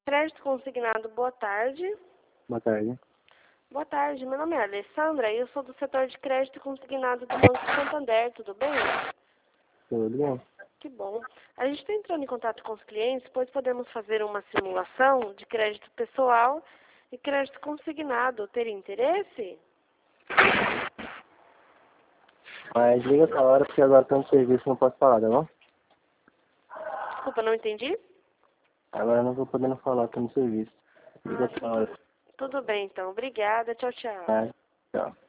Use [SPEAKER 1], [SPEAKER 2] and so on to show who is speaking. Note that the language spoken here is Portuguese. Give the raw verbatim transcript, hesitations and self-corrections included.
[SPEAKER 1] Crédito consignado, boa tarde.
[SPEAKER 2] Boa tarde.
[SPEAKER 1] Boa tarde, meu nome é Alessandra e eu sou do setor de crédito consignado do Banco Santander, tudo bem?
[SPEAKER 2] Tudo bem?
[SPEAKER 1] Que bom. A gente está entrando em contato com os clientes, pois podemos fazer uma simulação de crédito pessoal e crédito consignado. Teria interesse?
[SPEAKER 2] Mas liga essa hora porque agora estou no serviço e não posso falar, tá bom?
[SPEAKER 1] Desculpa, não entendi?
[SPEAKER 2] Agora eu não estou podendo falar, estou no serviço. Liga
[SPEAKER 1] Ah,
[SPEAKER 2] essa
[SPEAKER 1] tudo,
[SPEAKER 2] hora.
[SPEAKER 1] tudo bem então. Obrigada. Tchau, tchau.
[SPEAKER 2] Tá? Tchau.